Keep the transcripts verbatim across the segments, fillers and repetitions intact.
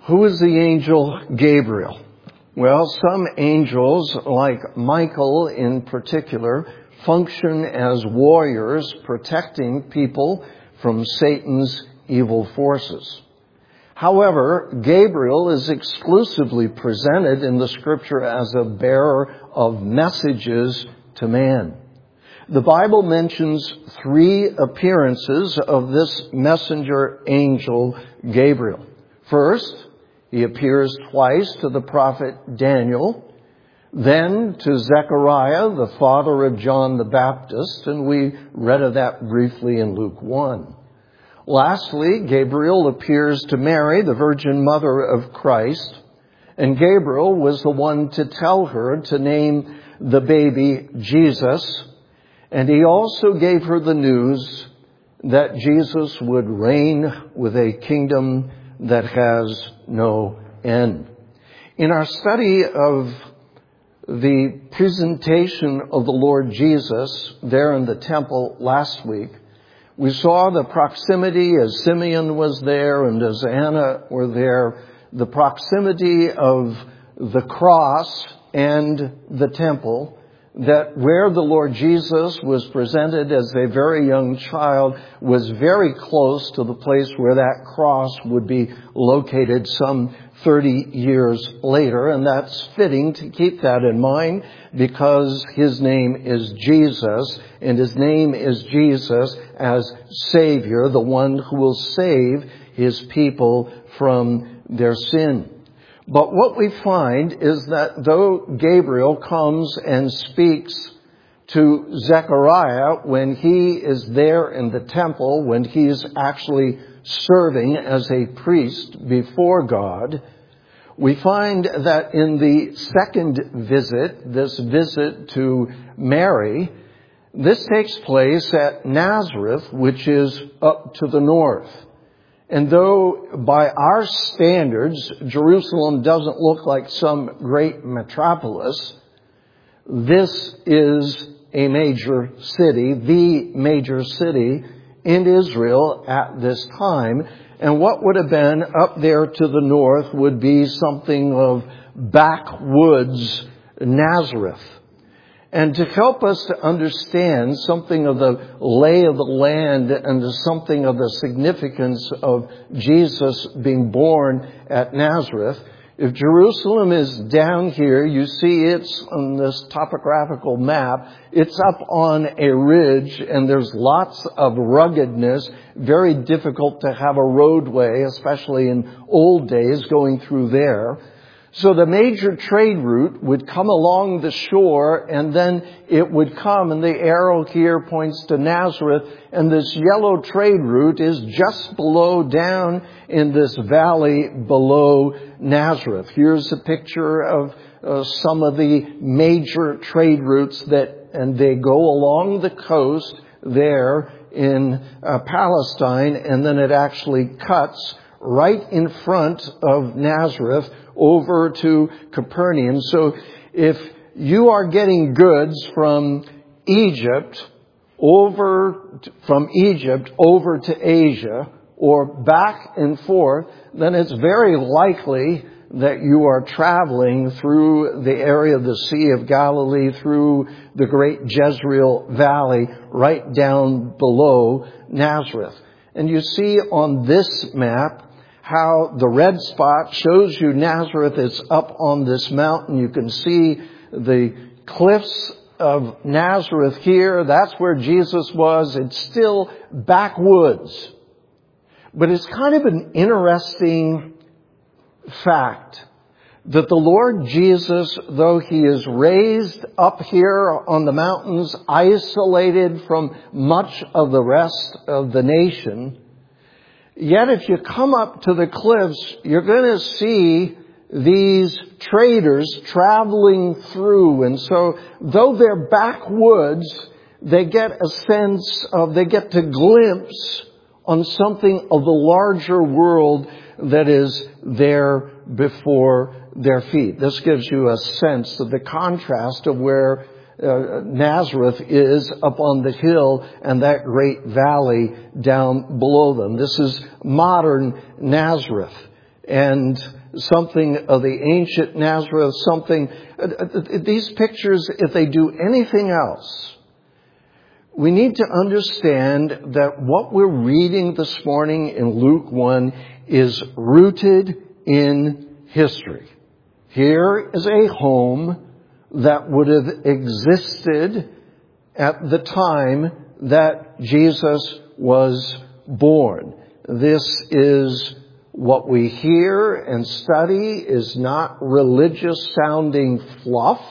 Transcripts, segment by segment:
Who is the angel Gabriel? Well, some angels, like Michael in particular, function as warriors protecting people from Satan's evil forces. However, Gabriel is exclusively presented in the Scripture as a bearer of messages to man. The Bible mentions three appearances of this messenger angel Gabriel. First, he appears twice to the prophet Daniel, then to Zechariah, the father of John the Baptist, and we read of that briefly in Luke one. Lastly, Gabriel appears to Mary, the Virgin Mother of Christ, and Gabriel was the one to tell her to name the baby Jesus, and he also gave her the news that Jesus would reign with a kingdom that has no end. In our study of the presentation of the Lord Jesus there in the temple last week, we saw the proximity as Simeon was there and as Anna were there, the proximity of the cross and the temple, that where the Lord Jesus was presented as a very young child was very close to the place where that cross would be located some thirty years later. And that's fitting to keep that in mind because his name is Jesus, and his name is Jesus as Savior, the one who will save his people from their sin. But what we find is that though Gabriel comes and speaks to Zechariah when he is there in the temple, when he is actually serving as a priest before God, we find that in the second visit, this visit to Mary, this takes place at Nazareth, which is up to the north. And though by our standards, Jerusalem doesn't look like some great metropolis, this is a major city, the major city in Israel at this time. And what would have been up there to the north would be something of backwoods Nazareth. And to help us to understand something of the lay of the land and something of the significance of Jesus being born at Nazareth, if Jerusalem is down here, you see it's on this topographical map, it's up on a ridge and there's lots of ruggedness, very difficult to have a roadway, especially in old days going through there. So the major trade route would come along the shore, and then it would come, and the arrow here points to Nazareth, and this yellow trade route is just below, down in this valley below Nazareth. Here's a picture of uh, some of the major trade routes that, and they go along the coast there in uh, Palestine, and then it actually cuts right in front of Nazareth over to Capernaum. So if you are getting goods from Egypt over, from Egypt over to Asia or back and forth, then it's very likely that you are traveling through the area of the Sea of Galilee, through the great Jezreel Valley, right down below Nazareth. And you see on this map how the red spot shows you Nazareth is up on this mountain. You can see the cliffs of Nazareth here. That's where Jesus was. It's still backwoods. But it's kind of an interesting fact that the Lord Jesus, though he is raised up here on the mountains, isolated from much of the rest of the nation, yet if you come up to the cliffs, you're going to see these traders traveling through. And so though they're backwoods, they get a sense of, they get to glimpse on something of the larger world that is there before their feet. This gives you a sense of the contrast of where uh, Nazareth is up on the hill and that great valley down below them. This is modern Nazareth. and something of the ancient Nazareth, something, these pictures, if they do anything else, we need to understand that what we're reading this morning in Luke one is rooted in history. Here is a home that would have existed at the time that Jesus was born. This is what we hear and study is not religious sounding fluff,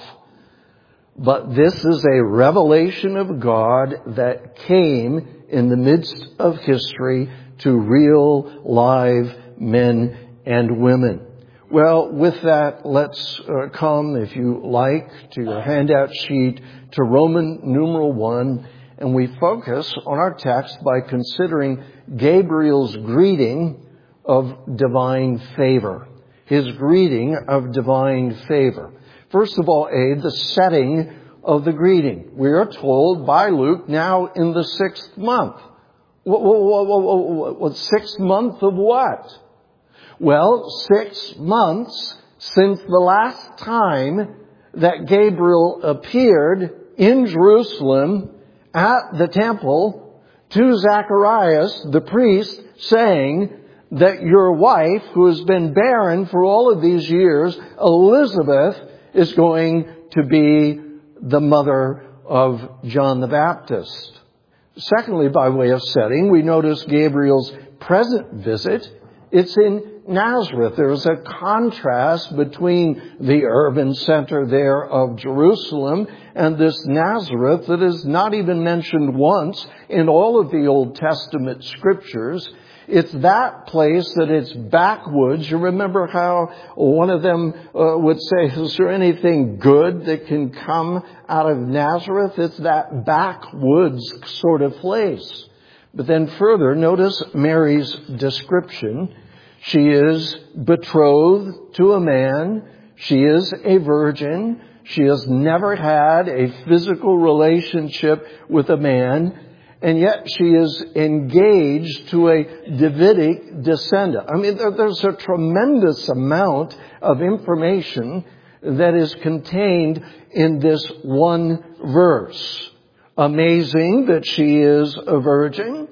but this is a revelation of God that came in the midst of history to real live men and women. Well, with that, let's uh, come, if you like, to your handout sheet to Roman numeral one, and we focus on our text by considering Gabriel's greeting of divine favor. His greeting of divine favor. First of all, A, the setting of the greeting. We are told by Luke, now in the sixth month. What, what, what, what, what sixth month of what? Well, six months since the last time that Gabriel appeared in Jerusalem at the temple to Zacharias, the priest, saying that your wife, who has been barren for all of these years, Elizabeth, is going to be the mother of John the Baptist. Secondly, by way of setting, we notice Gabriel's present visit. It's in Nazareth. There's a contrast between the urban center there of Jerusalem and this Nazareth that is not even mentioned once in all of the Old Testament scriptures. It's that place that it's backwoods. You remember how one of them uh, would say, is there anything good that can come out of Nazareth? It's that backwoods sort of place. But then further, notice Mary's description. She is betrothed to a man. She is a virgin. She has never had a physical relationship with a man. And yet she is engaged to a Davidic descendant. I mean, there, there's a tremendous amount of information that is contained in this one verse. Amazing that she is a virgin.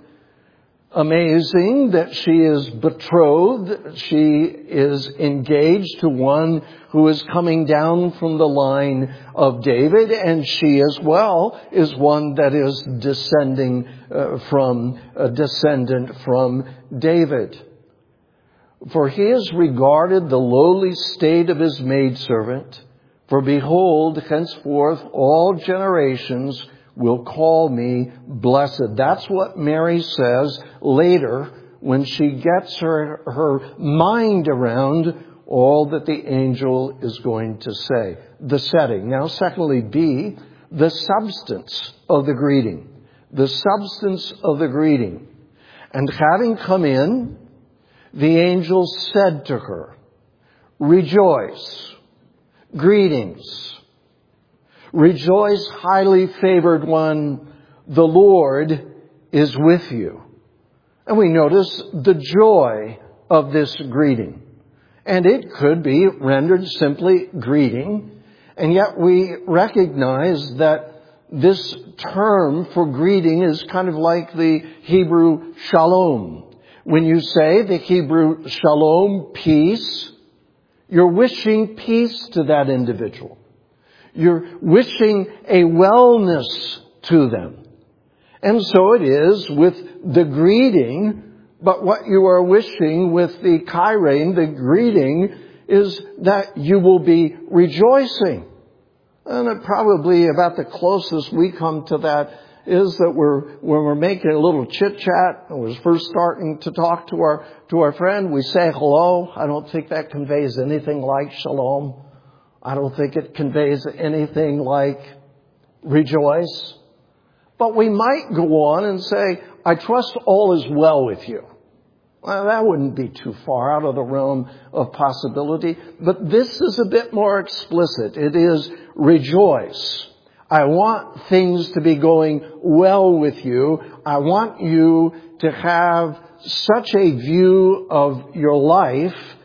Amazing that she is betrothed. She is engaged to one who is coming down from the line of David. And she as well is one that is descending uh, from, a descendant from David. For he has regarded the lowly state of his maidservant. For behold, henceforth all generations will call me blessed. That's what Mary says later when she gets her, her mind around all that the angel is going to say. The setting. Now, secondly, B, the substance of the greeting. The substance of the greeting. And having come in, the angel said to her, rejoice, greetings. Rejoice, highly favored one, the Lord is with you. And we notice the joy of this greeting. And it could be rendered simply greeting. And yet we recognize that this term for greeting is kind of like the Hebrew shalom. When you say the Hebrew shalom, peace, you're wishing peace to that individual. You're wishing a wellness to them. And so it is with the greeting, but what you are wishing with the chairein, the greeting, is that you will be rejoicing. And probably about the closest we come to that is that we're, when we're making a little chit-chat, and we're first starting to talk to our, to our friend, we say hello. I don't think that conveys anything like shalom. I don't think it conveys anything like rejoice. But we might go on and say, I trust all is well with you. Well, that wouldn't be too far out of the realm of possibility. But this is a bit more explicit. It is rejoice. I want things to be going well with you. I want you to have such a view of your life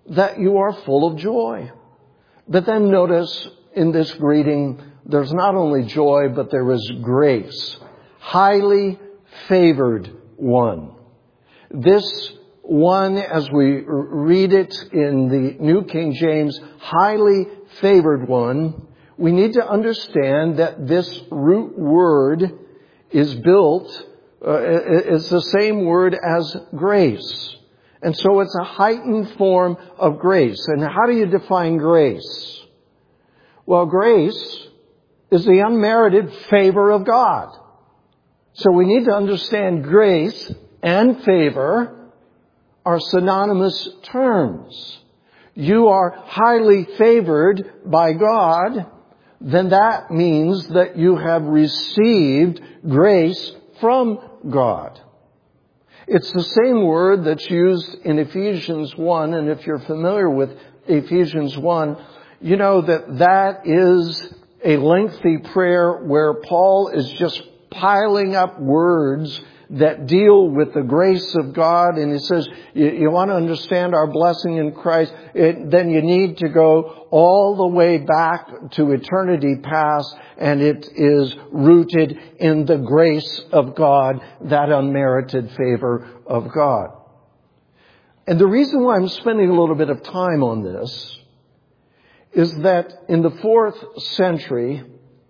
that you are full of joy. But then notice in this greeting, there's not only joy, but there is grace. Highly favored one. This one, as we read it in the New King James, highly favored one, we need to understand that this root word is built, uh, it's the same word as grace. And so it's a heightened form of grace. And how do you define grace? Well, grace is the unmerited favor of God. So we need to understand grace and favor are synonymous terms. You are highly favored by God, then that means that you have received grace from God. It's the same word that's used in Ephesians one, and if you're familiar with Ephesians one, you know that that is a lengthy prayer where Paul is just piling up words that deal with the grace of God. And he says, you, you want to understand our blessing in Christ, it, then you need to go all the way back to eternity past, and it is rooted in the grace of God, that unmerited favor of God. And the reason why I'm spending a little bit of time on this is that in the fourth century,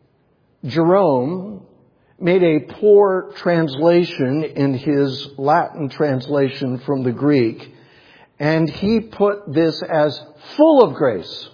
Jerome made a poor translation in his Latin translation from the Greek, and he put this as full of grace.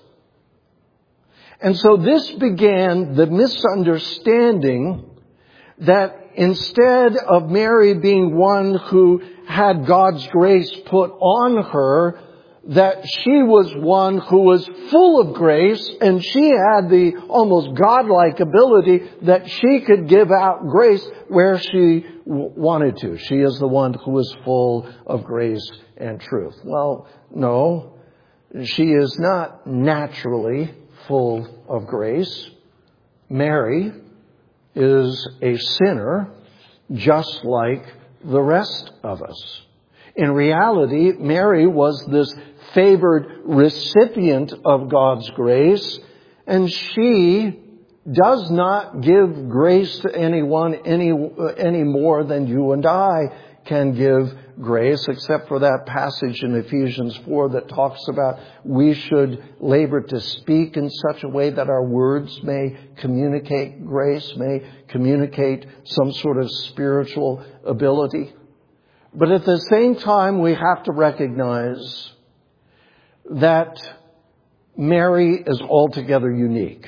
And so this began the misunderstanding that instead of Mary being one who had God's grace put on her, that she was one who was full of grace, and she had the almost godlike ability that she could give out grace where she w- wanted to. She is the one who is full of grace and truth. Well, no, she is not naturally full of grace. Mary is a sinner just like the rest of us. In reality, Mary was this favored recipient of God's grace, and she does not give grace to anyone any, any more than you and I can give grace, except for that passage in Ephesians four that talks about we should labor to speak in such a way that our words may communicate grace, may communicate some sort of spiritual ability. But at the same time, we have to recognize that Mary is altogether unique.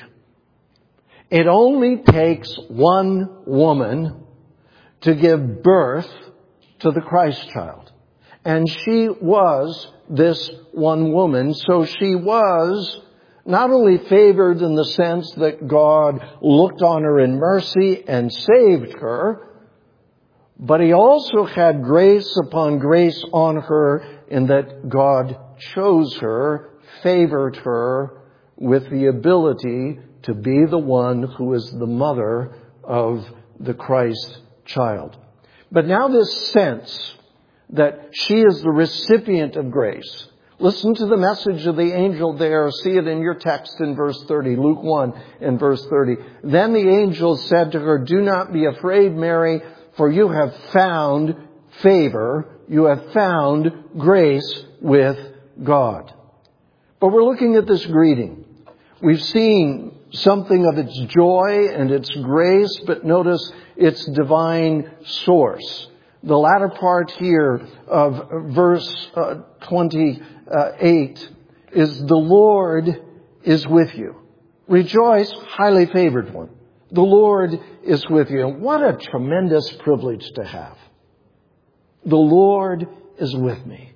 It only takes one woman to give birth to the Christ child. And she was this one woman. So she was not only favored in the sense that God looked on her in mercy and saved her, but he also had grace upon grace on her in that God chose her, favored her with the ability to be the one who is the mother of the Christ child. But now this sense that she is the recipient of grace. Listen to the message of the angel there. See it in your text in verse thirty, Luke one and verse thirty. Then the angel said to her, "Do not be afraid, Mary, for you have found favor, you have found grace with God." But we're looking at this greeting. We've seen something of its joy and its grace, but notice its divine source. The latter part here of verse uh, twenty-eight is, "The Lord is with you. Rejoice, highly favored one. The Lord is with you." And what a tremendous privilege to have. The Lord is with me.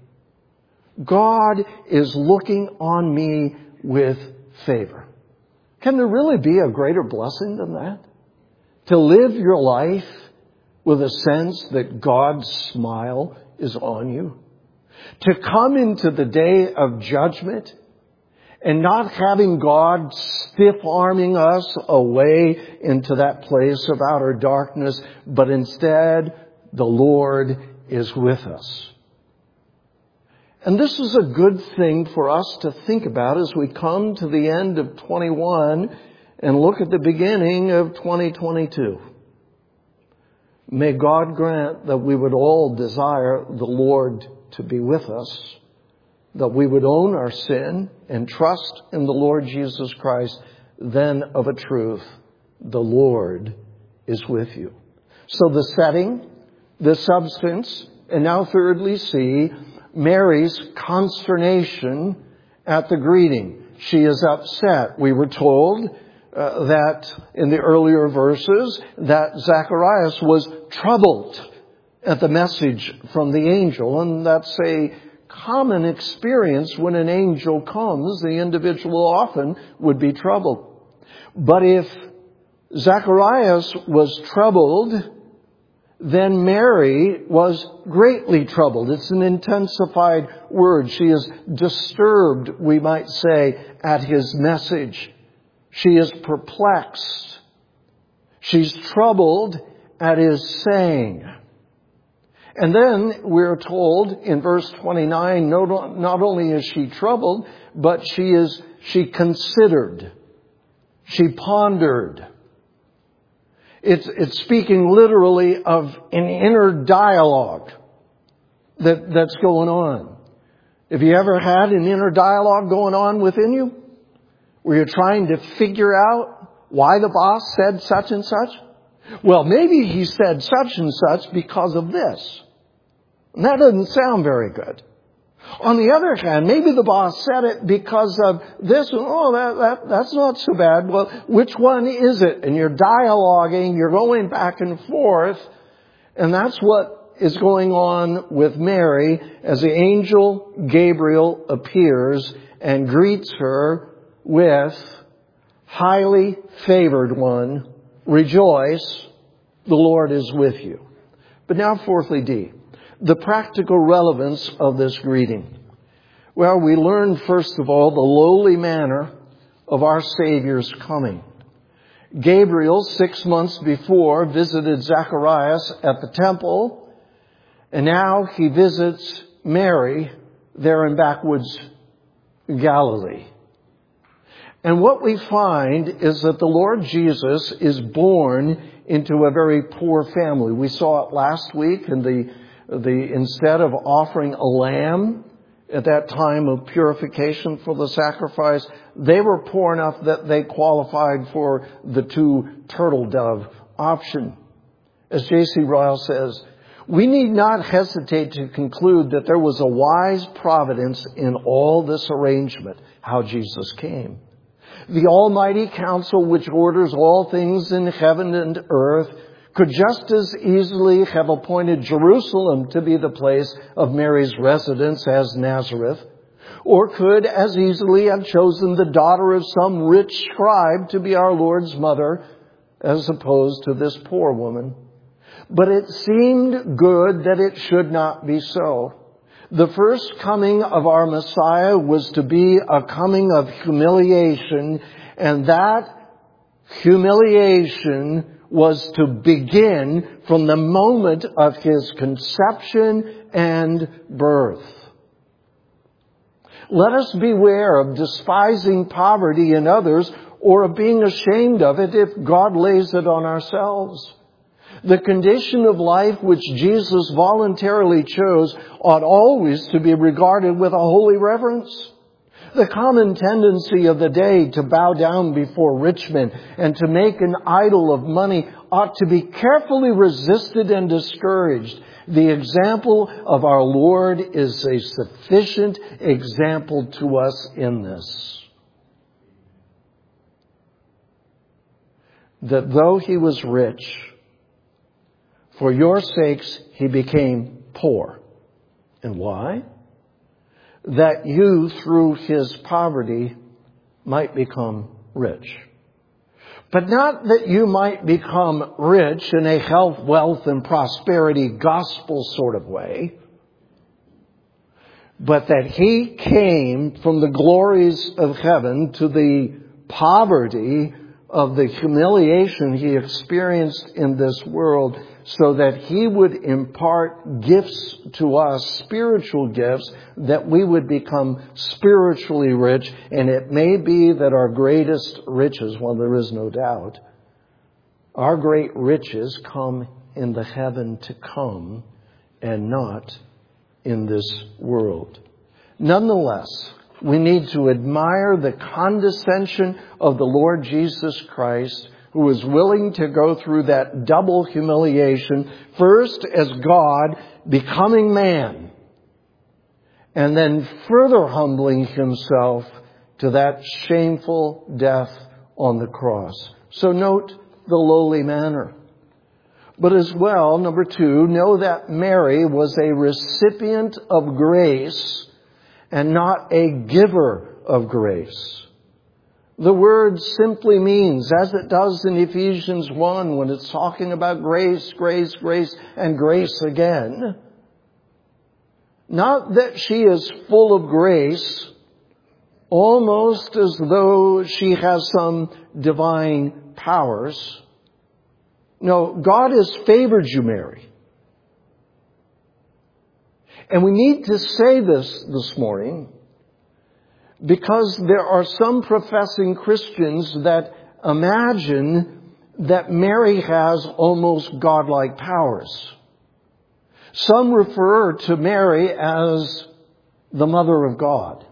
God is looking on me with favor. Can there really be a greater blessing than that? To live your life with a sense that God's smile is on you. To come into the day of judgment and not having God stiff-arming us away into that place of outer darkness, but instead the Lord is with us. And this is a good thing for us to think about as we come to the end of twenty-one and look at the beginning of twenty twenty-two. May God grant that we would all desire the Lord to be with us, that we would own our sin and trust in the Lord Jesus Christ. Then of a truth, the Lord is with you. So the setting, the substance, and now thirdly, see Mary's consternation at the greeting. She is upset. We were told uh, that in the earlier verses that Zacharias was troubled at the message from the angel, and that's a common experience. When an angel comes, the individual often would be troubled. But if Zacharias was troubled, then Mary was greatly troubled. It's an intensified word. She is disturbed, we might say, at his message. She is perplexed. She's troubled at his saying. And then we're told in verse twenty-nine, not only is she troubled, but she is, she considered. She pondered. It's, it's speaking literally of an inner dialogue that, that's going on. Have you ever had an inner dialogue going on within you? Where you're trying to figure out why the boss said such and such? Well, maybe he said such and such because of this. And that doesn't sound very good. On the other hand, maybe the boss said it because of this. Oh, that, that, that's not so bad. Well, which one is it? And you're dialoguing, you're going back and forth. And that's what is going on with Mary as the angel Gabriel appears and greets her with, highly favored one, rejoice, the Lord is with you. But now fourthly, D, the practical relevance of this greeting. Well, we learn first of all the lowly manner of our Savior's coming. Gabriel, six months before, visited Zacharias at the temple, and now he visits Mary there in backwoods Galilee. And what we find is that the Lord Jesus is born into a very poor family. We saw it last week in the The, instead of offering a lamb at that time of purification for the sacrifice, they were poor enough that they qualified for the two turtle dove option. As J C Ryle says, we need not hesitate to conclude that there was a wise providence in all this arrangement, how Jesus came. The Almighty Council, which orders all things in heaven and earth, could just as easily have appointed Jerusalem to be the place of Mary's residence as Nazareth, or could as easily have chosen the daughter of some rich scribe to be our Lord's mother, as opposed to this poor woman. But it seemed good that it should not be so. The first coming of our Messiah was to be a coming of humiliation, and that humiliation was to begin from the moment of his conception and birth. Let us beware of despising poverty in others or of being ashamed of it if God lays it on ourselves. The condition of life which Jesus voluntarily chose ought always to be regarded with a holy reverence. The common tendency of the day to bow down before rich men and to make an idol of money ought to be carefully resisted and discouraged. The example of our Lord is a sufficient example to us in this. That though he was rich, for your sakes he became poor. And why? That you, through his poverty, might become rich. But not that you might become rich in a health, wealth, and prosperity gospel sort of way, but that he came from the glories of heaven to the poverty of the humiliation he experienced in this world so that he would impart gifts to us, spiritual gifts, that we would become spiritually rich. And it may be that our greatest riches, well, there is no doubt, our great riches come in the heaven to come and not in this world. Nonetheless, we need to admire the condescension of the Lord Jesus Christ, who was willing to go through that double humiliation, first as God becoming man, and then further humbling himself to that shameful death on the cross. So note the lowly manner. But as well, number two, know that Mary was a recipient of grace and not a giver of grace. The word simply means, as it does in Ephesians one, when it's talking about grace, grace, grace, and grace again, not that she is full of grace, almost as though she has some divine powers. No, God has favored you, Mary. And we need to say this this morning because there are some professing Christians that imagine that Mary has almost godlike powers. Some refer to Mary as the Mother of God.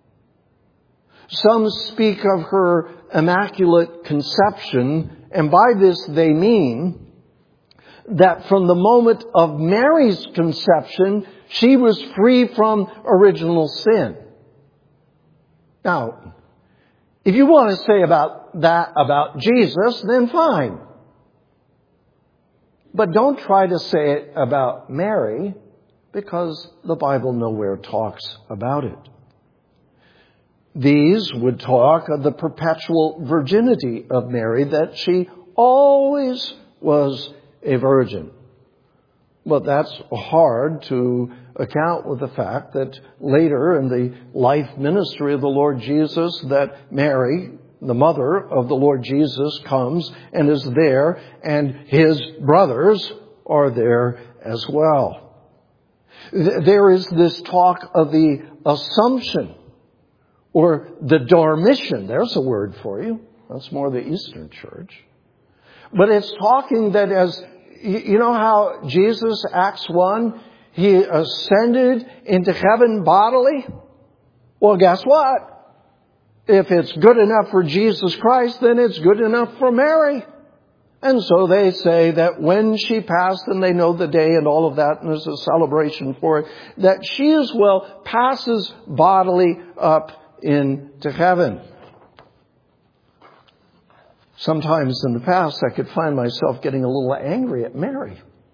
Some speak of her immaculate conception, and by this they mean that from the moment of Mary's conception, she was free from original sin. Now, if you want to say about that about Jesus, then fine. But don't try to say it about Mary, because the Bible nowhere talks about it. These would talk of the perpetual virginity of Mary, that she always was a virgin. But that's hard to account with the fact that later in the life ministry of the Lord Jesus, that Mary, the mother of the Lord Jesus, comes and is there, and his brothers are there as well. There is this talk of the Assumption, or the Dormition. There's a word for you. That's more the Eastern Church. But it's talking that as, you know how Jesus, Acts one, he ascended into heaven bodily? Well, guess what? If it's good enough for Jesus Christ, then it's good enough for Mary. And so they say that when she passed, and they know the day and all of that, and there's a celebration for it, that she as well passes bodily up into heaven. Sometimes in the past, I could find myself getting a little angry at Mary,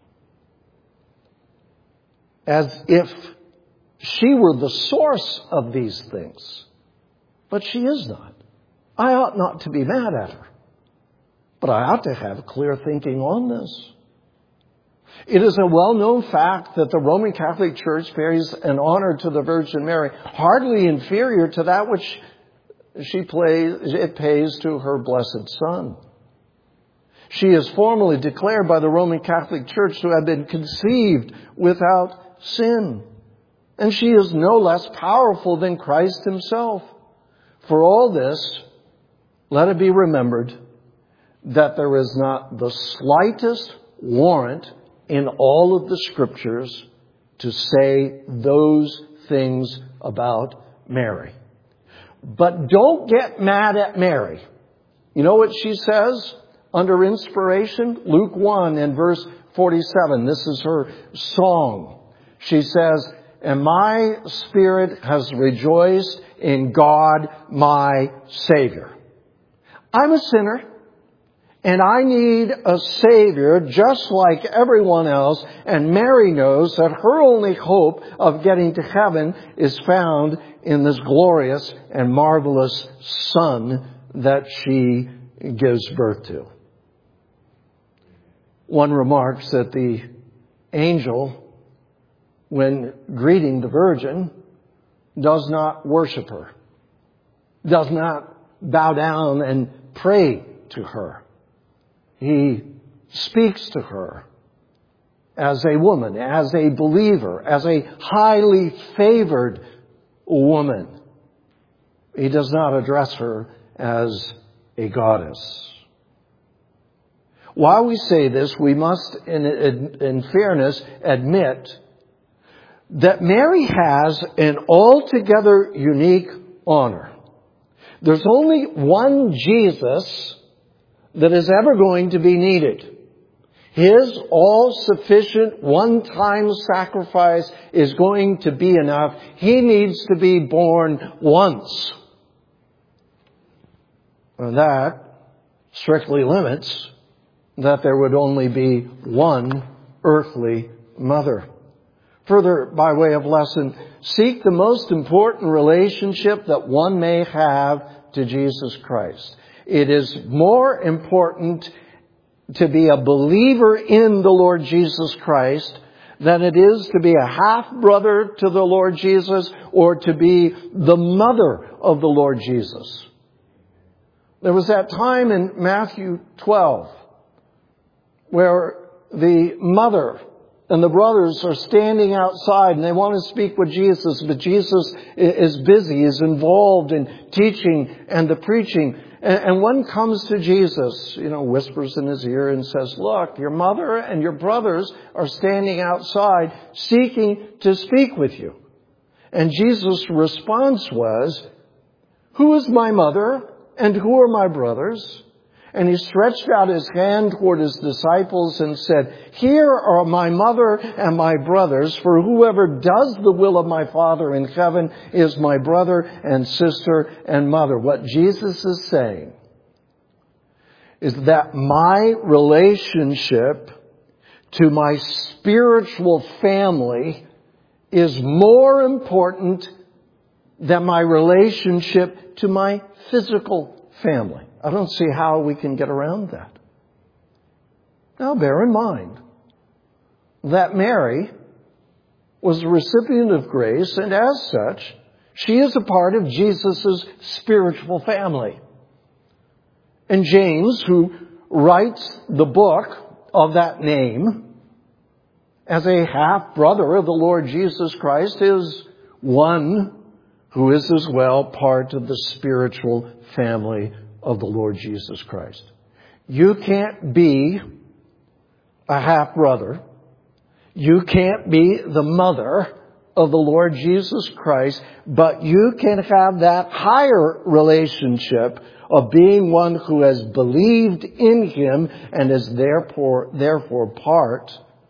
as if she were the source of these things. But she is not. I ought not to be mad at her, but I ought to have clear thinking on this. It is a well-known fact that the Roman Catholic Church pays an honor to the Virgin Mary, hardly inferior to that which she plays, it pays to her blessed Son. She is formally declared by the Roman Catholic Church to have been conceived without sin. And she is no less powerful than Christ himself. For all this, let it be remembered that there is not the slightest warrant in all of the Scriptures to say those things about Mary. But don't get mad at Mary. You know what she says under inspiration? Luke one and verse forty-seven. This is her song. She says, "And my spirit has rejoiced in God my Savior." I'm a sinner, and I need a Savior just like everyone else. And Mary knows that her only hope of getting to heaven is found in this glorious and marvelous Son that she gives birth to. One remarks that the angel, when greeting the Virgin, does not worship her, does not bow down and pray to her. He speaks to her as a woman, as a believer, as a highly favored woman. He does not address her as a goddess. While we say this, we must, in, in, in fairness, admit that Mary has an altogether unique honor. There's only one Jesus that is ever going to be needed. His all-sufficient one-time sacrifice is going to be enough. He needs to be born once. And that strictly limits that there would only be one earthly mother. Further, by way of lesson, seek the most important relationship that one may have to Jesus Christ. It is more important to be a believer in the Lord Jesus Christ than it is to be a half-brother to the Lord Jesus or to be the mother of the Lord Jesus. There was that time in Matthew twelve where the mother and the brothers are standing outside and they want to speak with Jesus, but Jesus is busy, is involved in teaching and the preaching. And one comes to Jesus, you know, whispers in his ear and says, "Look, your mother and your brothers are standing outside seeking to speak with you." And Jesus' response was, "Who is my mother and who are my brothers?" And he stretched out his hand toward his disciples and said, "Here are my mother and my brothers, for whoever does the will of my Father in heaven is my brother and sister and mother." What Jesus is saying is that my relationship to my spiritual family is more important than my relationship to my physical family. I don't see how we can get around that. Now bear in mind that Mary was a recipient of grace, and as such, she is a part of Jesus' spiritual family. And James, who writes the book of that name, as a half-brother of the Lord Jesus Christ, is one who is as well part of the spiritual family of the Lord Jesus Christ. You can't be a half-brother. You can't be the mother of the Lord Jesus Christ, but you can have that higher relationship of being one who has believed in Him and is therefore, therefore part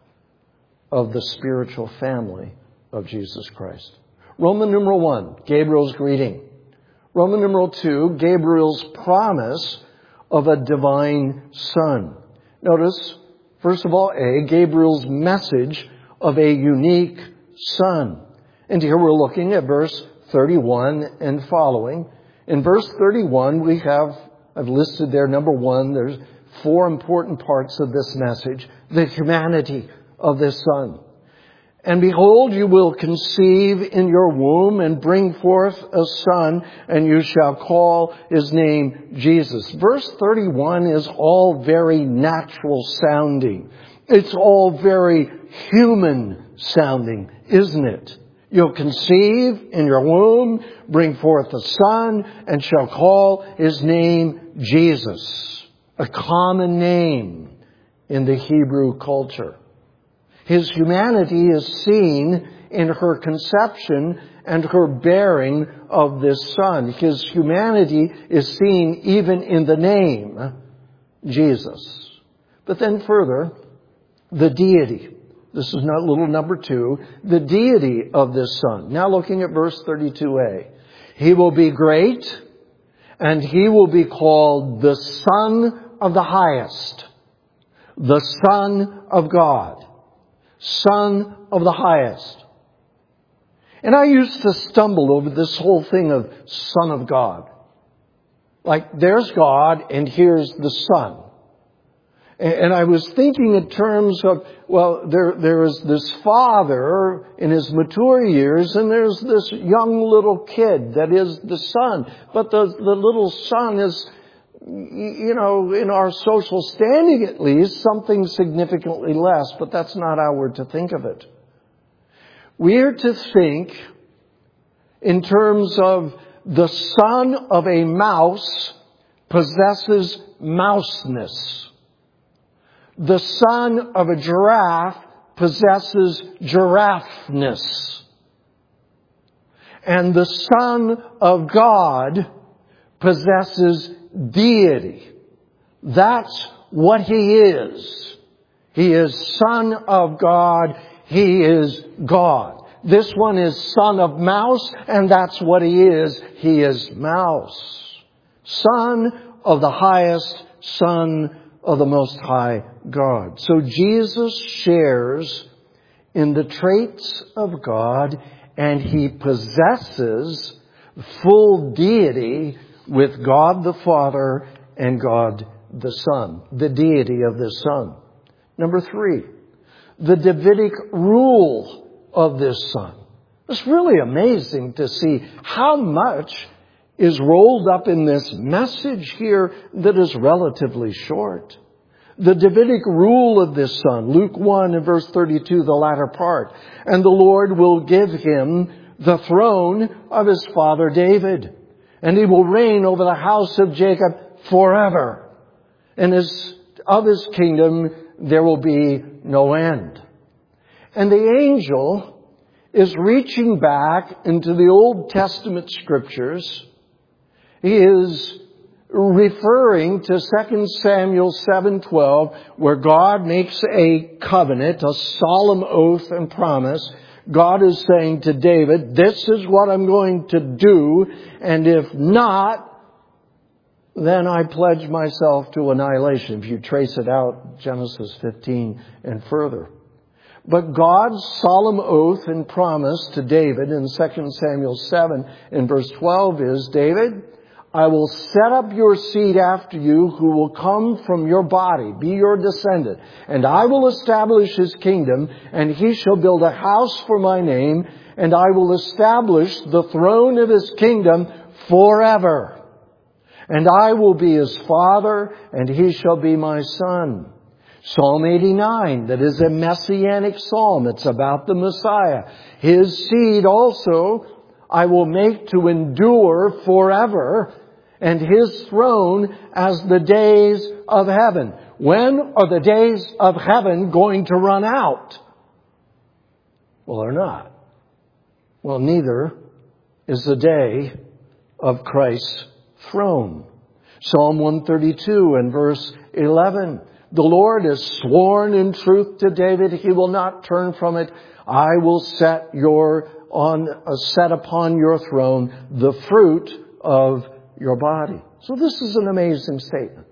of the spiritual family of Jesus Christ. Roman numeral one, Gabriel's greeting. Roman numeral two, Gabriel's promise of a divine son. Notice, first of all, A, Gabriel's message of a unique son. And here we're looking at verse thirty-one and following. In verse thirty-one, we have, I've listed there, number one, there's four important parts of this message. The humanity of this son. "And behold, you will conceive in your womb and bring forth a son, and you shall call his name Jesus." Verse thirty-one is all very natural sounding. It's all very human sounding, isn't it? "You'll conceive in your womb, bring forth a son, and shall call his name Jesus." A common name in the Hebrew culture. His humanity is seen in her conception and her bearing of this son. His humanity is seen even in the name, Jesus. But then further, the deity. This is not little number two. The deity of this son. Now looking at verse thirty-two a. "He will be great, and he will be called the Son of the Highest." The Son of God. Son of the Highest. And I used to stumble over this whole thing of Son of God. Like, there's God and here's the Son. And I was thinking in terms of, well, there there is this father in his mature years, and there's this young little kid that is the son. But the, the little son is you know, in our social standing at least, something significantly less, but that's not how we're to think of it. We're to think in terms of the son of a mouse possesses mouseness. The son of a giraffe possesses giraffeness. And the Son of God possesses deity. That's what He is. He is Son of God. He is God. This one is son of mouse, and that's what He is. He is mouse. Son of the highest, Son of the Most High God. So Jesus shares in the traits of God, and He possesses full deity with God the Father and God the Son. The deity of the Son. Number three, the Davidic rule of this Son. It's really amazing to see how much is rolled up in this message here that is relatively short. The Davidic rule of this Son, Luke one and verse thirty-two, the latter part. And the Lord will give Him the throne of His father David, and He will reign over the house of Jacob forever. And his, of His kingdom there will be no end. And the angel is reaching back into the Old Testament scriptures. He is referring to Second Samuel seven twelve, where God makes a covenant, a solemn oath and promise. God is saying to David, this is what I'm going to do, and if not, then I pledge myself to annihilation. If you trace it out, Genesis fifteen and further. But God's solemn oath and promise to David in Second Samuel seven in verse twelve is, David, I will set up your seed after you who will come from your body, be your descendant. And I will establish his kingdom, and he shall build a house for my name, and I will establish the throne of his kingdom forever. And I will be his father, and he shall be my son. Psalm eighty-nine, that is a messianic psalm. It's about the Messiah. His seed also I will make to endure forever, and his throne as the days of heaven. When are the days of heaven going to run out? Well, they're not. Well, neither is the day of Christ's throne. Psalm one thirty-two and verse eleven. The Lord has sworn in truth to David, he will not turn from it. I will set your on uh, set upon your throne the fruit of your body. So this is an amazing statement.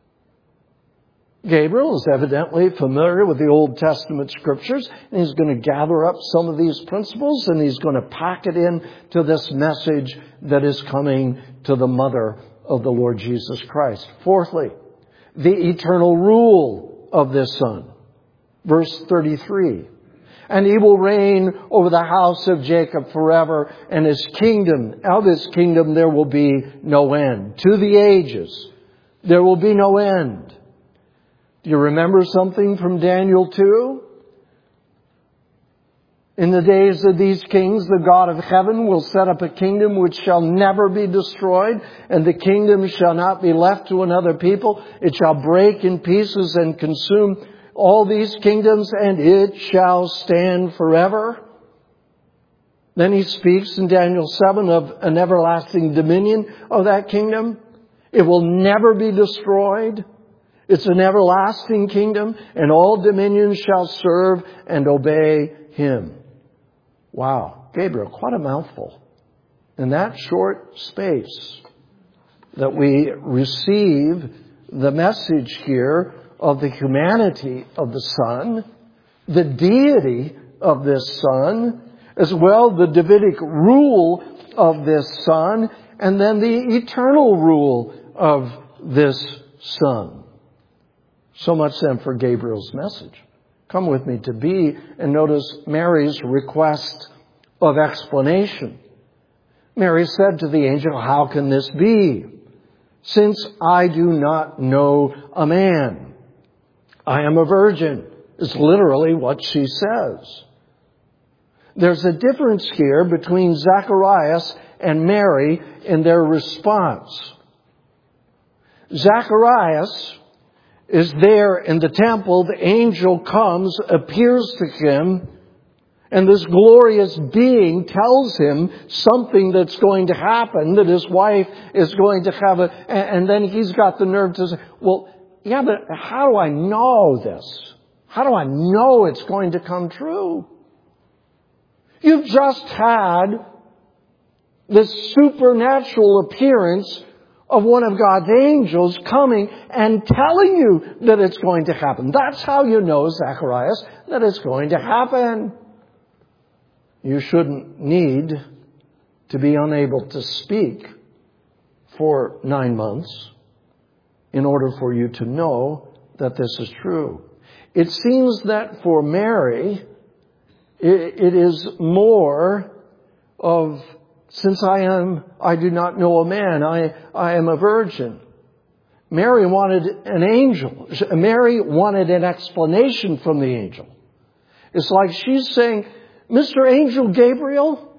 Gabriel is evidently familiar with the Old Testament scriptures, and he's going to gather up some of these principles, and he's going to pack it in to this message that is coming to the mother of the Lord Jesus Christ. Fourthly, the eternal rule of this Son. Verse thirty-three. And he will reign over the house of Jacob forever, and his kingdom, of his kingdom there will be no end. To the ages, there will be no end. Do you remember something from Daniel two? In the days of these kings, the God of heaven will set up a kingdom which shall never be destroyed, and the kingdom shall not be left to another people. It shall break in pieces and consume all these kingdoms, and it shall stand forever. Then he speaks in Daniel seven of an everlasting dominion of that kingdom. It will never be destroyed. It's an everlasting kingdom, and all dominions shall serve and obey him. Wow, Gabriel, quite a mouthful. In that short space that we receive the message here of the humanity of the Son, the deity of this Son, as well the Davidic rule of this Son, and then the eternal rule of this Son. So much then for Gabriel's message. Come with me to B and notice Mary's request of explanation. Mary said to the angel, how can this be, since I do not know a man. I am a virgin, is literally what she says. There's a difference here between Zacharias and Mary in their response. Zacharias is there in the temple. The angel comes, appears to him, and this glorious being tells him something that's going to happen, that his wife is going to have a, and then he's got the nerve to say, well, yeah, but how do I know this? How do I know it's going to come true? You've just had this supernatural appearance of one of God's angels coming and telling you that it's going to happen. That's how you know, Zacharias, that it's going to happen. You shouldn't need to be unable to speak for nine months in order for you to know that this is true. It seems that for Mary, it is more of, since I am, I do not know a man, I, I am a virgin. Mary wanted an angel. Mary wanted an explanation from the angel. It's like she's saying, Mister Angel Gabriel,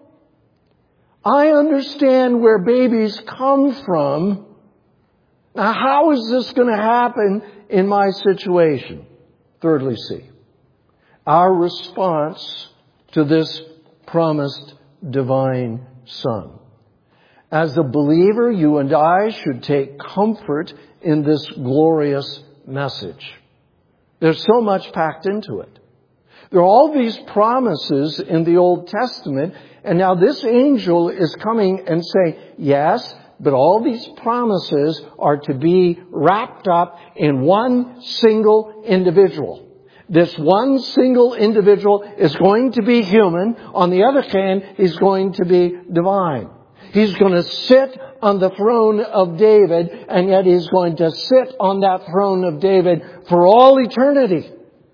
I understand where babies come from. Now, how is this going to happen in my situation? Thirdly, C, our response to this promised divine Son. As a believer, you and I should take comfort in this glorious message. There's so much packed into it. There are all these promises in the Old Testament, and now this angel is coming and saying, yes, but all these promises are to be wrapped up in one single individual. This one single individual is going to be human. On the other hand, he's going to be divine. He's going to sit on the throne of David, and yet he's going to sit on that throne of David for all eternity.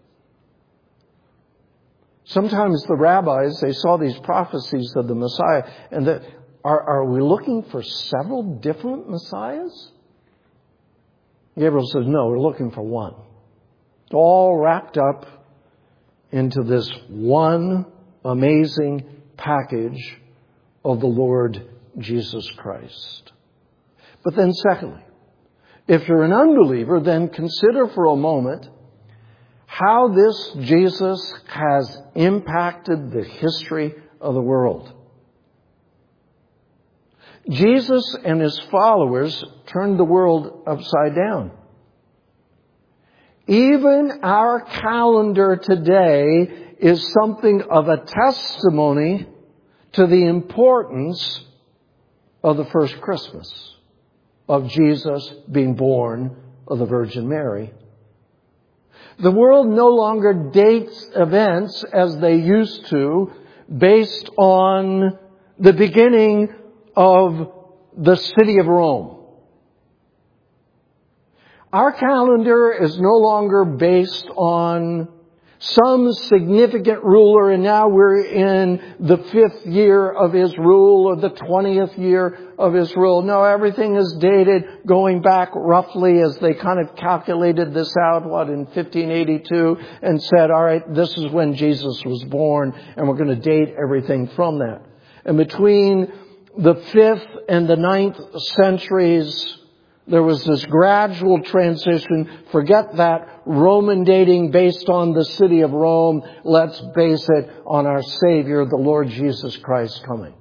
Sometimes the rabbis, they saw these prophecies of the Messiah, and that, are, are we looking for several different Messiahs? Gabriel says, no, we're looking for one. All wrapped up into this one amazing package of the Lord Jesus Christ. But then secondly, if you're an unbeliever, then consider for a moment how this Jesus has impacted the history of the world. Jesus and his followers turned the world upside down. Even our calendar today is something of a testimony to the importance of the first Christmas, of Jesus being born of the Virgin Mary. The world no longer dates events as they used to based on the beginning of the city of Rome. Our calendar is no longer based on some significant ruler, and now we're in the fifth year of his rule or the twentieth year of his rule. No, everything is dated going back roughly as they kind of calculated this out, what, in fifteen eighty-two, and said, all right, this is when Jesus was born, and we're going to date everything from that. And between the fifth and the ninth centuries, there was this gradual transition. Forget that Roman dating based on the city of Rome. Let's base it on our Savior, the Lord Jesus Christ, coming.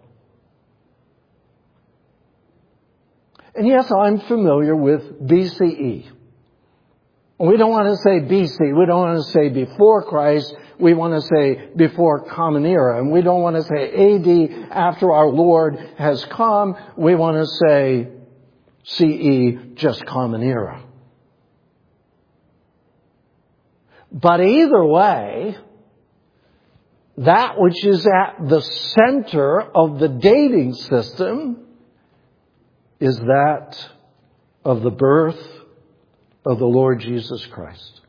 And yes, I'm familiar with B C E. We don't want to say B C. We don't want to say before Christ. We want to say before Common Era. And we don't want to say A D, after our Lord has come. We want to say C E, just Common Era. But either way, that which is at the center of the dating system is that of the birth of the Lord Jesus Christ.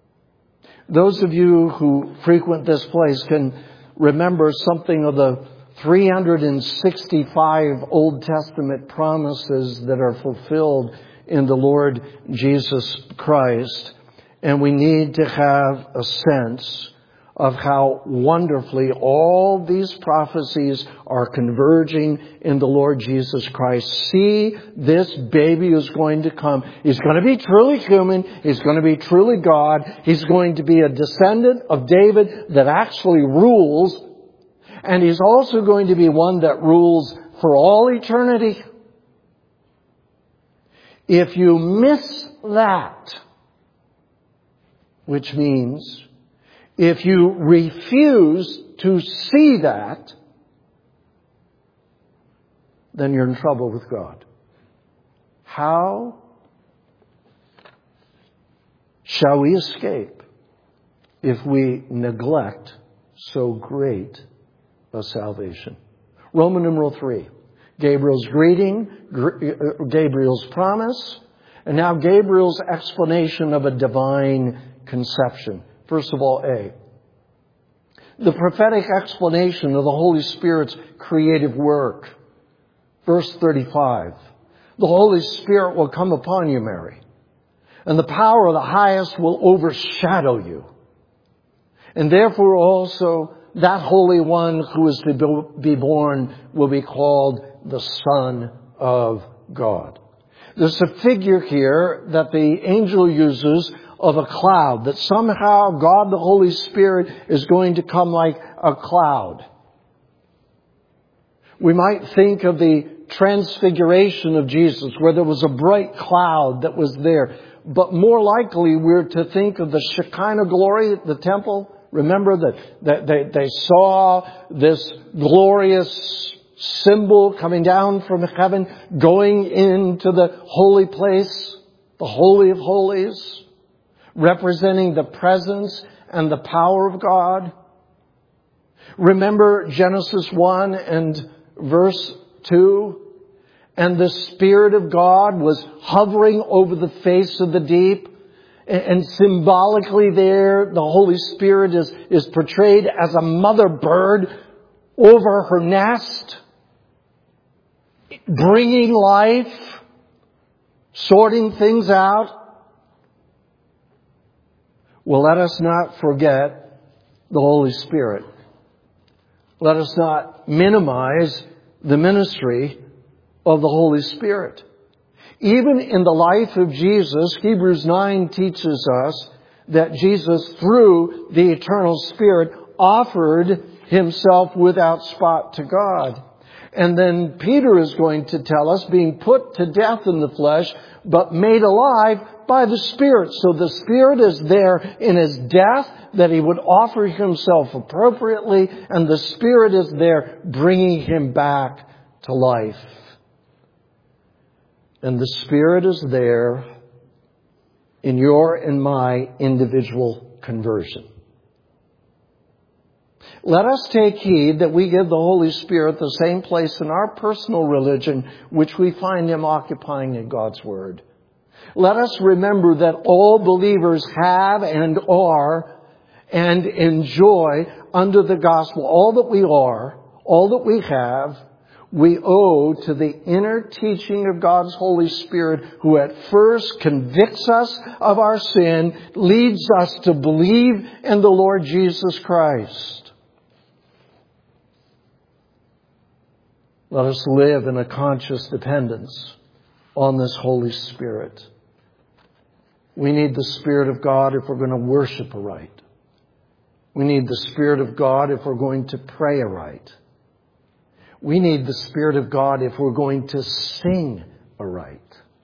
Those of you who frequent this place can remember something of the three hundred sixty-five Old Testament promises that are fulfilled in the Lord Jesus Christ. And we need to have a sense of how wonderfully all these prophecies are converging in the Lord Jesus Christ. See, this baby who's going to come. He's going to be truly human. He's going to be truly God. He's going to be a descendant of David that actually rules. And he's also going to be one that rules for all eternity. If you miss that, which means if you refuse to see that, then you're in trouble with God. How shall we escape if we neglect so great a salvation? Roman numeral three. Gabriel's greeting, Gabriel's promise, and now Gabriel's explanation of a divine conception. First of all, A. The prophetic explanation of the Holy Spirit's creative work. Verse thirty-five. The Holy Spirit will come upon you, Mary, and the power of the highest will overshadow you. And therefore also that Holy One who is to be born will be called the Son of God. There's a figure here that the angel uses of a cloud, that somehow God the Holy Spirit is going to come like a cloud. We might think of the transfiguration of Jesus, where there was a bright cloud that was there. But more likely we're to think of the Shekinah glory at the temple. Remember that, that they, they saw this glorious symbol coming down from heaven, going into the holy place, the Holy of Holies, representing the presence and the power of God. Remember Genesis one and verse two. And the Spirit of God was hovering over the face of the deep. And symbolically there, the Holy Spirit is, is portrayed as a mother bird over her nest, bringing life, sorting things out. Well, let us not forget the Holy Spirit. Let us not minimize the ministry of the Holy Spirit. Even in the life of Jesus, Hebrews nine teaches us that Jesus, through the eternal Spirit, offered himself without spot to God. And then Peter is going to tell us, being put to death in the flesh, but made alive by the Spirit. So the Spirit is there in his death, that he would offer himself appropriately, and the Spirit is there bringing him back to life. And the Spirit is there in your and my individual conversion. Let us take heed that we give the Holy Spirit the same place in our personal religion which we find him occupying in God's Word. Let us remember that all believers have and are and enjoy under the gospel all that we are, all that we have, we owe to the inner teaching of God's Holy Spirit, who at first convicts us of our sin, leads us to believe in the Lord Jesus Christ. Let us live in a conscious dependence on this Holy Spirit. We need the Spirit of God if we're going to worship aright. We need the Spirit of God if we're going to pray aright. We need the Spirit of God if we're going to sing aright.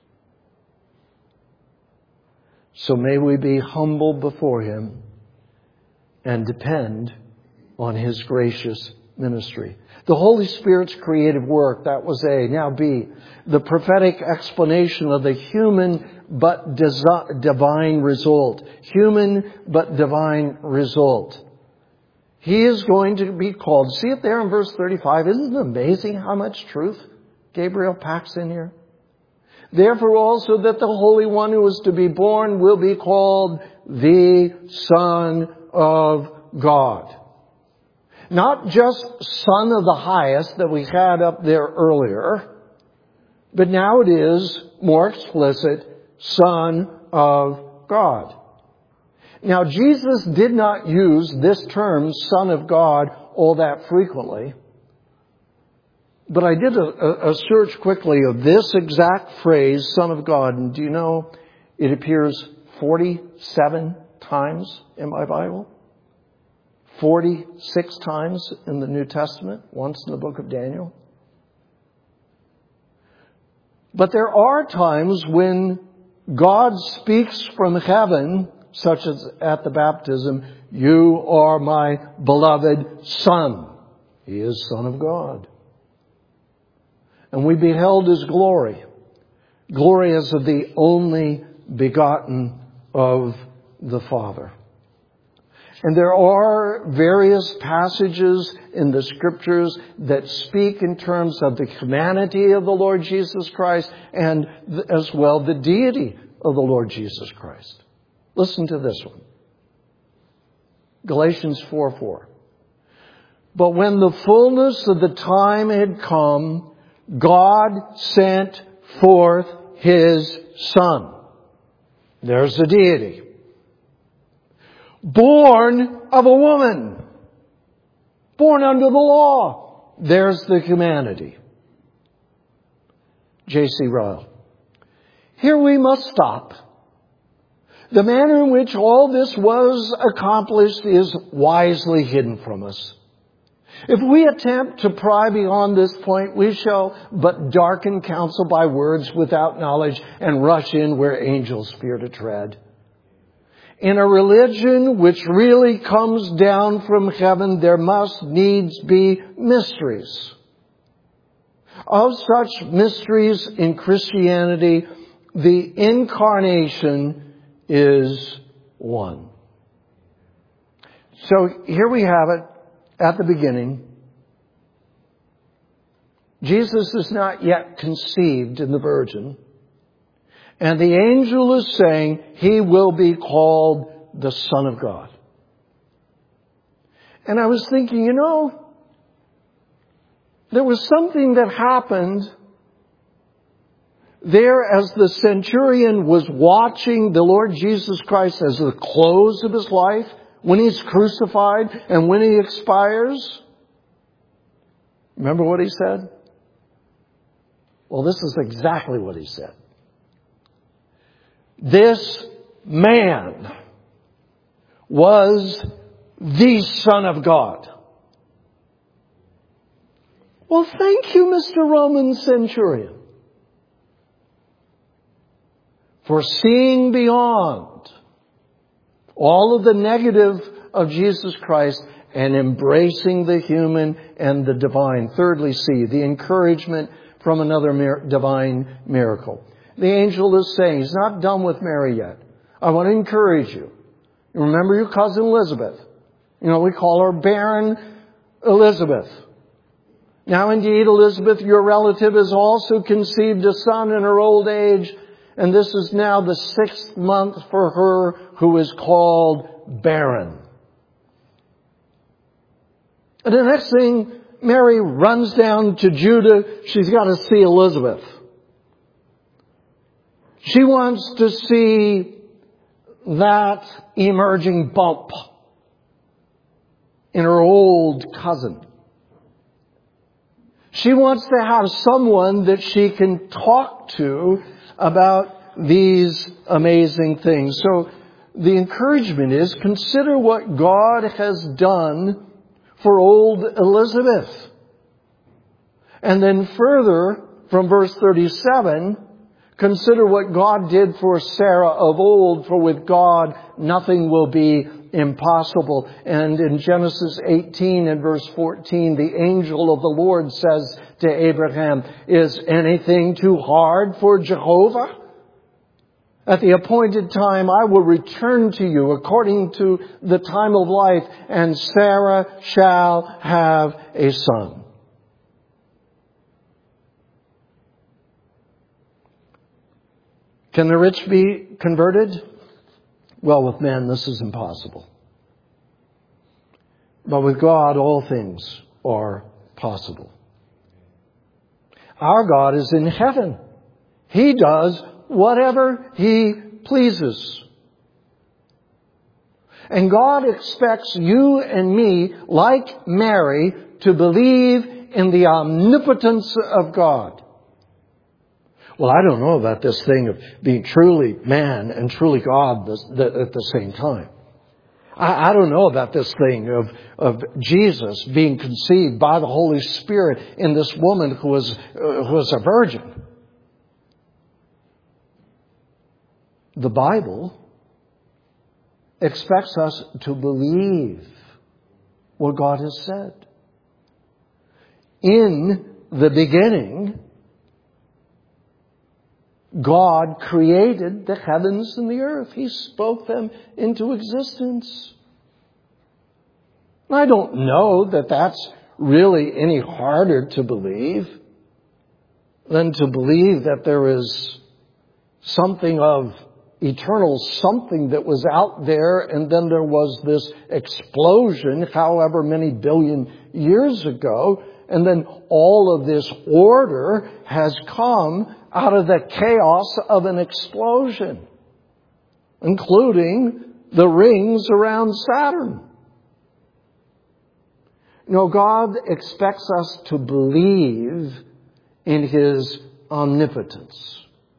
So may we be humble before him and depend on his gracious ministry. The Holy Spirit's creative work, that was A. Now B, the prophetic explanation of the human but desi- divine result. Human but divine result. He is going to be called. See it there in verse thirty-five. Isn't it amazing how much truth Gabriel packs in here? Therefore also that the Holy One who is to be born will be called the Son of God. Not just Son of the Highest that we had up there earlier, but now it is more explicit, Son of God. Now, Jesus did not use this term, Son of God, all that frequently. But I did a, a search quickly of this exact phrase, Son of God. And do you know, it appears forty-seven times in my Bible. forty-six times in the New Testament, once in the book of Daniel. But there are times when God speaks from heaven, such as at the baptism, you are my beloved Son. He is Son of God. And we beheld His glory. Glory as of the only begotten of the Father. And there are various passages in the Scriptures that speak in terms of the humanity of the Lord Jesus Christ and as well the deity of the Lord Jesus Christ. Listen to this one. Galatians four four. But when the fullness of the time had come, God sent forth His Son. There's the deity. Born of a woman. Born under the law. There's the humanity. J C Ryle. Here we must stop. The manner in which all this was accomplished is wisely hidden from us. If we attempt to pry beyond this point, we shall but darken counsel by words without knowledge and rush in where angels fear to tread. In a religion which really comes down from heaven, there must needs be mysteries. Of such mysteries in Christianity, the incarnation is one. So here we have it at the beginning. Jesus is not yet conceived in the Virgin. And the angel is saying He will be called the Son of God. And I was thinking, you know, there was something that happened there as the centurion was watching the Lord Jesus Christ as the close of His life, when He's crucified and when He expires. Remember what he said? Well, this is exactly what he said. This man was the Son of God. Well, thank you, Mister Roman centurion, for seeing beyond all of the negative of Jesus Christ and embracing the human and the divine. Thirdly, see the encouragement from another mir- divine miracle. The angel is saying, He's not done with Mary yet. I want to encourage you. You remember your cousin Elizabeth. You know, we call her barren Elizabeth. Now, indeed, Elizabeth, your relative, has also conceived a son in her old age. And this is now the sixth month for her who is called barren. And the next thing, Mary runs down to Judah. She's got to see Elizabeth. She wants to see that emerging bump in her old cousin. She wants to have someone that she can talk to about these amazing things. So the encouragement is, consider what God has done for old Elizabeth. And then further, from verse thirty-seven, consider what God did for Sarah of old, for with God nothing will be impossible. And in Genesis eighteen and verse fourteen, the angel of the Lord says to Abraham, is anything too hard for Jehovah? At the appointed time, I will return to you according to the time of life, and Sarah shall have a son. Can the rich be converted? Well, with men, this is impossible. But with God, all things are possible. Our God is in heaven. He does whatever He pleases. And God expects you and me, like Mary, to believe in the omnipotence of God. Well, I don't know about this thing of being truly man and truly God at the same time. I, I don't know about this thing of, of Jesus being conceived by the Holy Spirit in this woman who was, uh, who was a virgin. The Bible expects us to believe what God has said. In the beginning, God created the heavens and the earth. He spoke them into existence. I don't know that that's really any harder to believe than to believe that there is something of eternal something that was out there, and then there was this explosion however many billion years ago, and then all of this order has come out of the chaos of an explosion, including the rings around Saturn. You know, God expects us to believe in His omnipotence.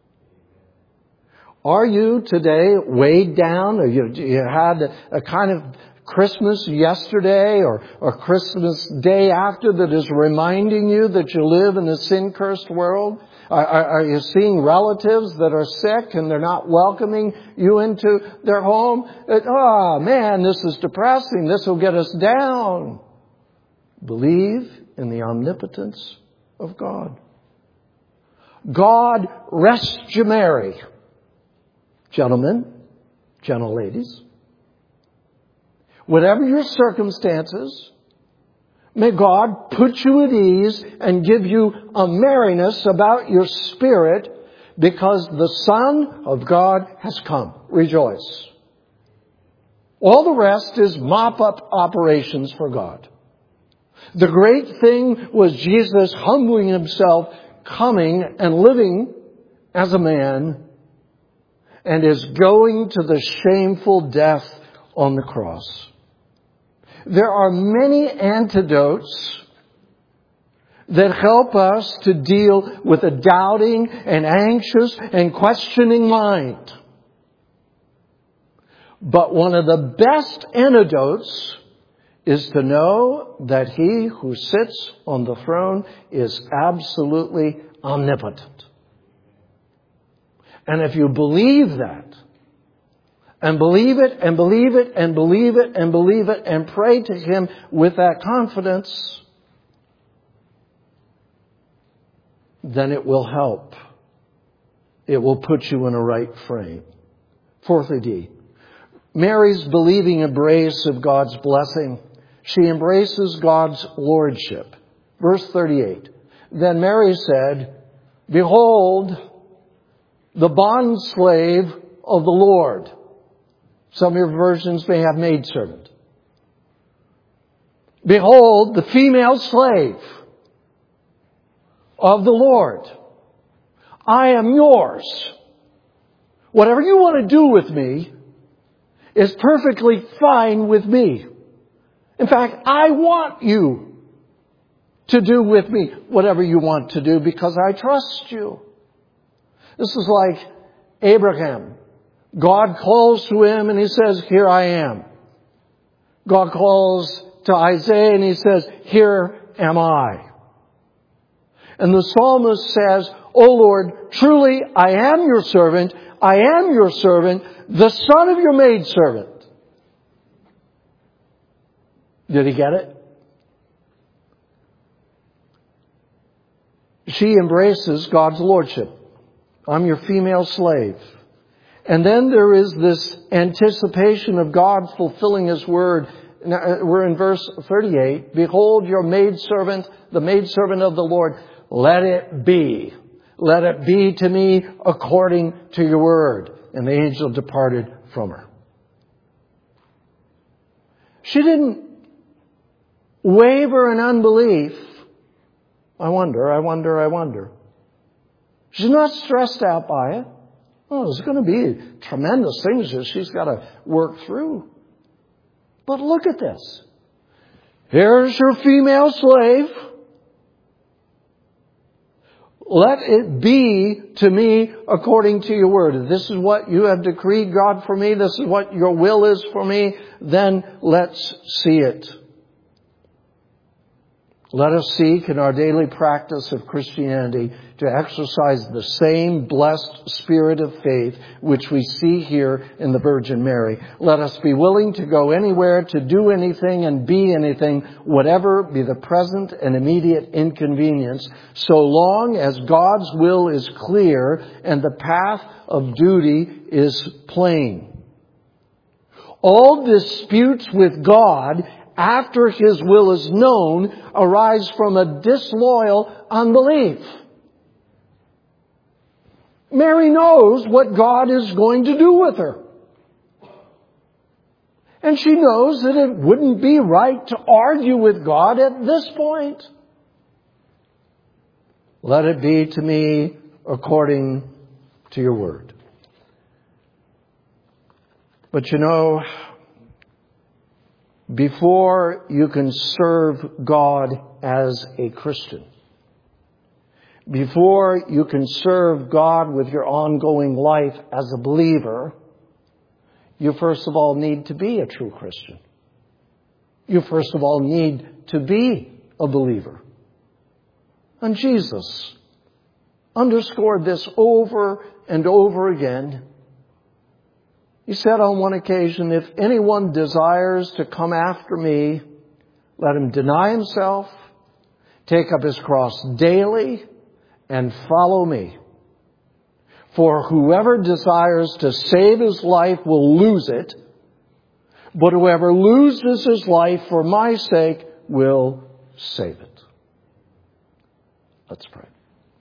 Are you today weighed down, or you, you had a, a kind of Christmas yesterday or, or Christmas day after that is reminding you that you live in a sin-cursed world? Are, are, are you seeing relatives that are sick and they're not welcoming you into their home? Oh man, this is depressing. This will get us down. Believe in the omnipotence of God. God rest you merry. Gentlemen, gentle ladies, whatever your circumstances, may God put you at ease and give you a merriness about your spirit, because the Son of God has come. Rejoice. All the rest is mop-up operations for God. The great thing was Jesus humbling Himself, coming and living as a man, and is going to the shameful death on the cross. There are many antidotes that help us to deal with a doubting and anxious and questioning mind. But one of the best antidotes is to know that He who sits on the throne is absolutely omnipotent. And if you believe that, and believe it, and believe it, and believe it, and believe it, and pray to Him with that confidence, then it will help. It will put you in a right frame. Fourthly, D. Mary's believing embrace of God's blessing. She embraces God's lordship. Verse thirty-eight. Then Mary said, "Behold, the bondslave of the Lord." Some of your versions may have maidservant. "Behold, the female slave of the Lord. I am yours. Whatever you want to do with me is perfectly fine with me. In fact, I want you to do with me whatever you want to do, because I trust you." This is like Abraham. God calls to him and He says, "Here I am." God calls to Isaiah and He says, "Here am I." And the psalmist says, "O Lord, truly I am your servant. I am your servant, the son of your maidservant." Did he get it? She embraces God's lordship. I'm your female slave. And then there is this anticipation of God fulfilling His word. Now, we're in verse thirty-eight. "Behold, your maidservant, the maidservant of the Lord. Let it be. Let it be to me according to your word." And the angel departed from her. She didn't waver in unbelief, I wonder, I wonder, I wonder. She's not stressed out by it. Oh, there's going to be tremendous things that she's got to work through. But look at this. Here's your female slave. Let it be to me according to your word. If this is what you have decreed, God, for me, this is what your will is for me, then let's see it. Let us seek in our daily practice of Christianity to exercise the same blessed spirit of faith which we see here in the Virgin Mary. Let us be willing to go anywhere, to do anything and be anything, whatever be the present and immediate inconvenience, so long as God's will is clear and the path of duty is plain. All disputes with God after His will is known arise from a disloyal unbelief. Mary knows what God is going to do with her. And she knows that it wouldn't be right to argue with God at this point. Let it be to me according to your word. But you know, before you can serve God as a Christian, before you can serve God with your ongoing life as a believer, you first of all need to be a true Christian. You first of all need to be a believer. And Jesus underscored this over and over again. He said on one occasion, if anyone desires to come after me, let him deny himself, take up his cross daily, and follow me. For whoever desires to save his life will lose it, but whoever loses his life for my sake will save it. Let's pray.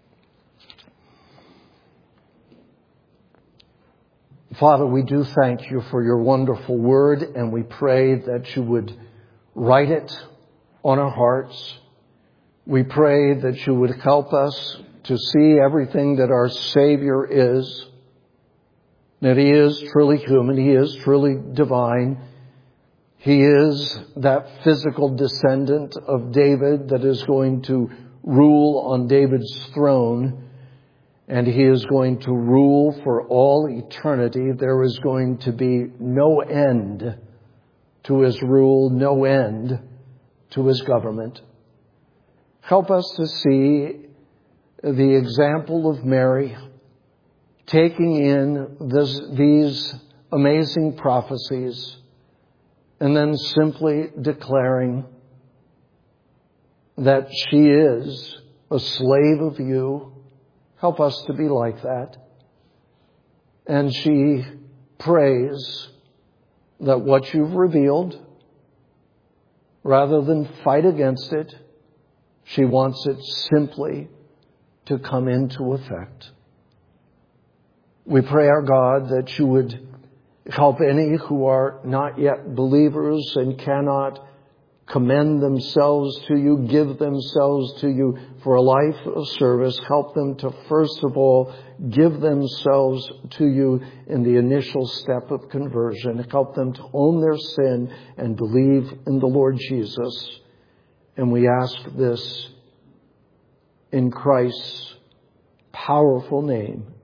Father, we do thank you for your wonderful word, and we pray that you would write it on our hearts. We pray that you would help us to see everything that our Savior is, that He is truly human, He is truly divine. He is that physical descendant of David that is going to rule on David's throne. And He is going to rule for all eternity. There is going to be no end to His rule, no end to His government. Help us to see the example of Mary taking in this, these amazing prophecies and then simply declaring that she is a slave of you. Help us to be like that. And she prays that what you've revealed, rather than fight against it, she wants it simply to come into effect. We pray, our God, that you would help any who are not yet believers and cannot commend themselves to you, give themselves to you for a life of service. Help them to, first of all, give themselves to you in the initial step of conversion. Help them to own their sin and believe in the Lord Jesus. And we ask this in Christ's powerful name.